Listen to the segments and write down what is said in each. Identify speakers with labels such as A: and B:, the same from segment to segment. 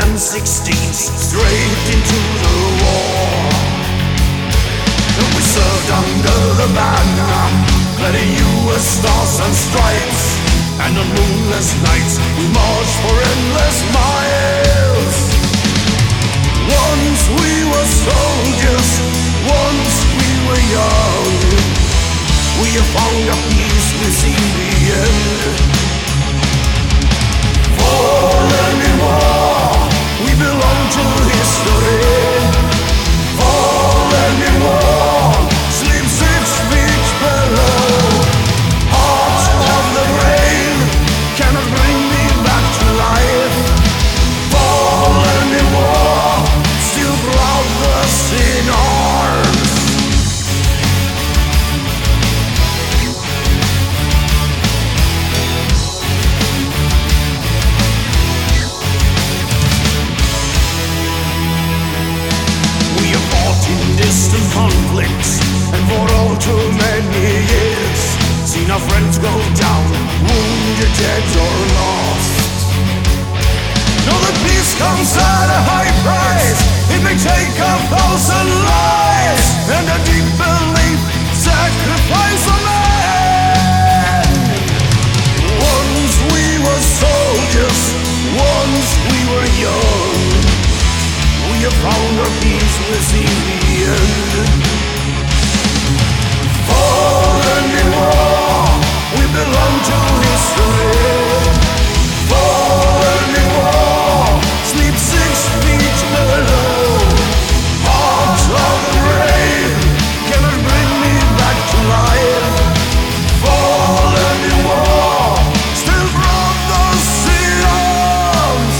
A: 16th, straight into the war. And we served under the banner, clad in US stars and stripes. And on moonless nights we marched for endless miles. Once we were soldiers, once we were young. We have found a peace we've seen the end. Fallen in war, we belong to history. Fallen in war, sleep 6 feet below. Heart of the brave cannot bring me back to life. Fallen in war, still brothers in arms. Distant conflicts, and for all too many years, seen our friends go down, wounded, dead or lost. Know that peace comes at a high price. It may take 1,000 lives, and a deep belief, sacrifice of men. Once we were soldiers, once we were young. We have found our peace within the end. Fallen in war, we belong to history. Fallen in war, sleep 6 feet below. Heart of the brave cannot bring me back to life. Fallen in war, still brothers in arms.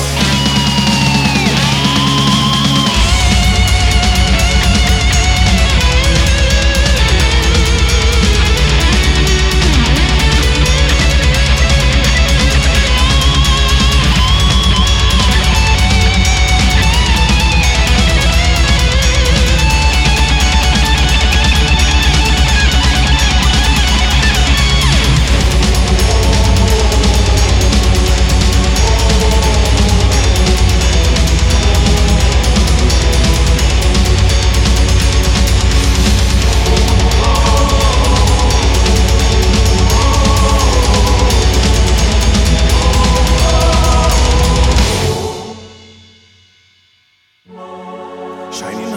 A: Shining